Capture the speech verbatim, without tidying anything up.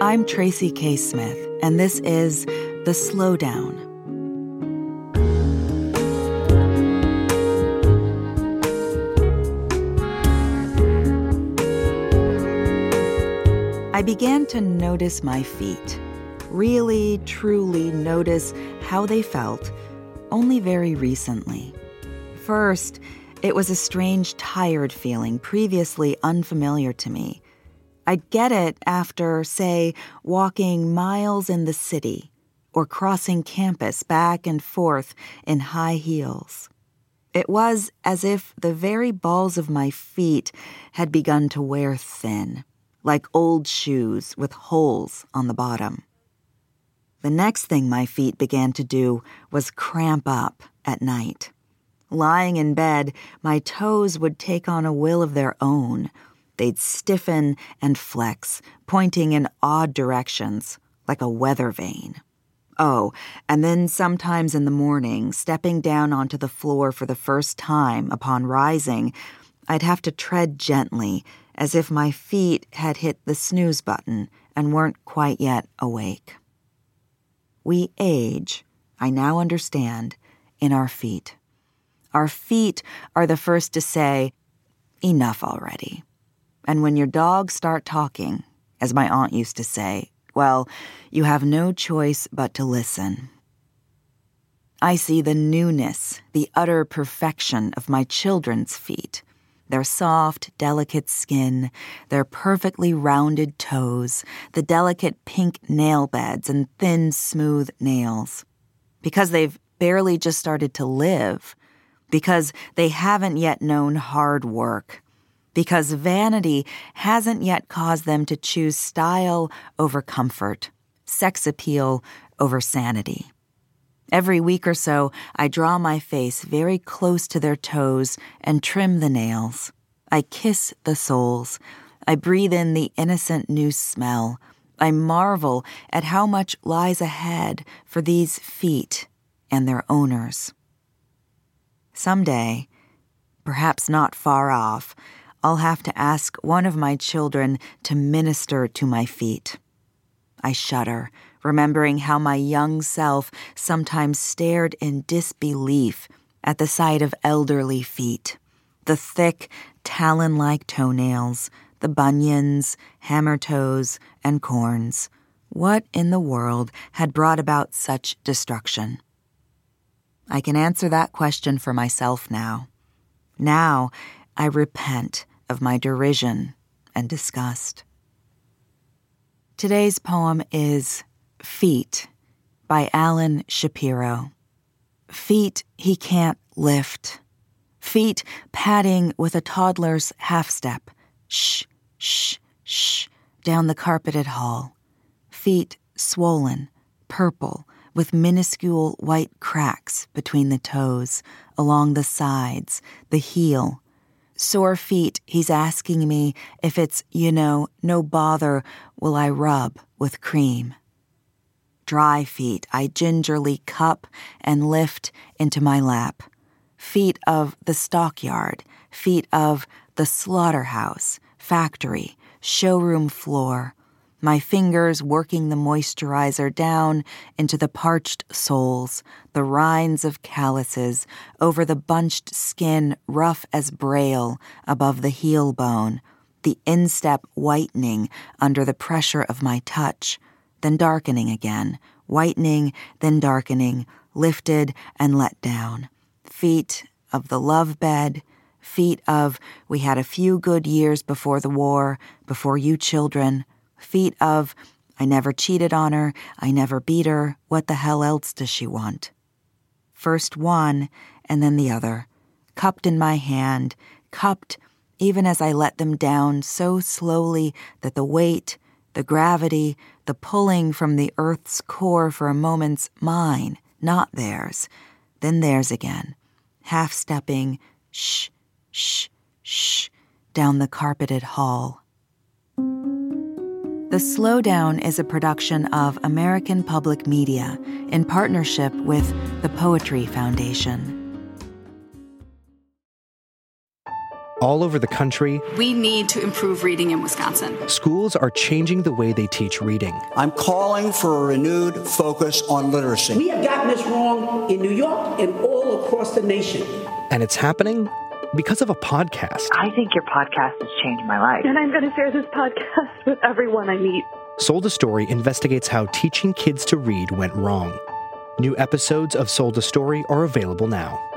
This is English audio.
I'm Tracy K. Smith, and this is The Slowdown. I began to notice my feet, really, truly notice how they felt, only very recently. First, it was a strange, tired feeling previously unfamiliar to me. I'd get it after, say, walking miles in the city or crossing campus back and forth in high heels. It was as if the very balls of my feet had begun to wear thin, like old shoes with holes on the bottom. The next thing my feet began to do was cramp up at night. Lying in bed, my toes would take on a will of their own. They'd stiffen and flex, pointing in odd directions, like a weather vane. Oh, and then sometimes in the morning, stepping down onto the floor for the first time upon rising, I'd have to tread gently, as if my feet had hit the snooze button and weren't quite yet awake. We age, I now understand, in our feet. Our feet are the first to say, enough already. And when your dogs start talking, as my aunt used to say, well, you have no choice but to listen. I see the newness, the utter perfection of my children's feet. Their soft, delicate skin, their perfectly rounded toes, the delicate pink nail beds and thin, smooth nails. Because they've barely just started to live. Because they haven't yet known hard work. Because vanity hasn't yet caused them to choose style over comfort, sex appeal over sanity. Every week or so, I draw my face very close to their toes and trim the nails. I kiss the soles. I breathe in the innocent new smell. I marvel at how much lies ahead for these feet and their owners. Someday, perhaps not far off, I'll have to ask one of my children to minister to my feet. I shudder, remembering how my young self sometimes stared in disbelief at the sight of elderly feet, the thick, talon-like toenails, the bunions, hammer toes, and corns. What in the world had brought about such destruction? I can answer that question for myself now. Now, I repent of my derision and disgust. Today's poem is Feet by Alan Shapiro. Feet he can't lift. Feet padding with a toddler's half-step. Shh, shh, shh, down the carpeted hall. Feet swollen, purple, with minuscule white cracks between the toes, along the sides, the heel. Sore feet, he's asking me if it's, you know, no bother will I rub with cream. Dry feet I gingerly cup and lift into my lap. Feet of the stockyard, feet of the slaughterhouse, factory, showroom floor, my fingers working the moisturizer down into the parched soles, the rinds of calluses over the bunched skin rough as braille above the heel bone, the instep whitening under the pressure of my touch, then darkening again, whitening, then darkening, lifted and let down. Feet of the love bed, feet of we had a few good years before the war, before you children, feet of I never cheated on her, I never beat her, what the hell else does she want? First one, and then the other, cupped in my hand, cupped even as I let them down so slowly that the weight, the gravity, the pulling from the earth's core for a moment's mine, not theirs, then theirs again, half-stepping, shh, shh, shh, down the carpeted hall. The Slowdown is a production of American Public Media in partnership with the Poetry Foundation. all over the country, we need to improve reading in Wisconsin. Schools are changing the way they teach reading. I'm calling for a renewed focus on literacy. We have gotten this wrong in New York and all across the nation. And it's happening because of a podcast. I think your podcast has changed my life. And I'm going to share this podcast with everyone I meet. Sold a Story investigates how teaching kids to read went wrong. New episodes of Sold a Story are available now.